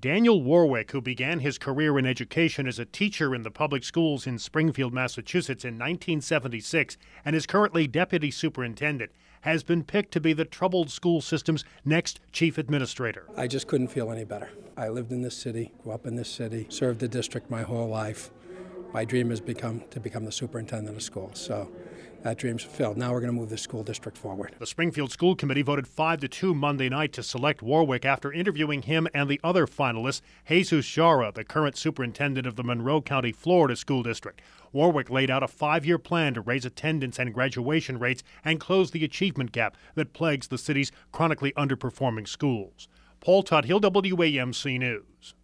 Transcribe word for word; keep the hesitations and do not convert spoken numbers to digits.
Daniel Warwick, who began his career in education as a teacher in the public schools in Springfield, Massachusetts in nineteen seventy-six and is currently deputy superintendent, has been picked to be the troubled school system's next chief administrator. I just couldn't feel any better. I lived in this city, grew up in this city, served the district my whole life. My dream has become to become the superintendent of schools. So that dream's fulfilled. Now we're going to move the school district forward. The Springfield School Committee voted five to two Monday night to select Warwick after interviewing him and the other finalists, Jesus Jara, the current superintendent of the Monroe County, Florida School District. Warwick laid out a five-year plan to raise attendance and graduation rates and close the achievement gap that plagues the city's chronically underperforming schools. Paul Tuthill, W A M C News.